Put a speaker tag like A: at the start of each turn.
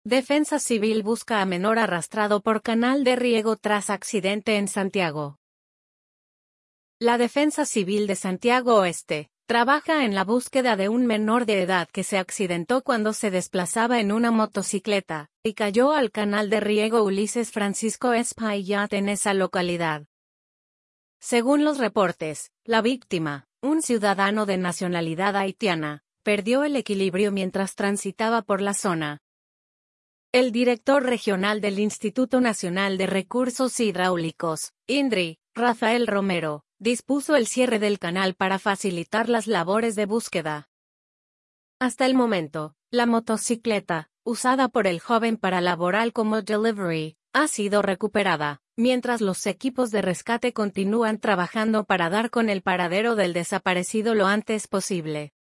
A: Defensa Civil busca a menor arrastrado por canal de riego tras accidente en Santiago. La Defensa Civil de Santiago Oeste trabaja en la búsqueda de un menor de edad que se accidentó cuando se desplazaba en una motocicleta y cayó al canal de riego Ulises Francisco Espaillat en esa localidad. Según los reportes, la víctima, un ciudadano de nacionalidad haitiana, perdió el equilibrio mientras transitaba por la zona. El director regional del Instituto Nacional de Recursos Hidráulicos, INDRI, Rafael Romero, dispuso el cierre del canal para facilitar las labores de búsqueda. Hasta el momento, la motocicleta, usada por el joven para laborar como delivery, ha sido recuperada, mientras los equipos de rescate continúan trabajando para dar con el paradero del desaparecido lo antes posible.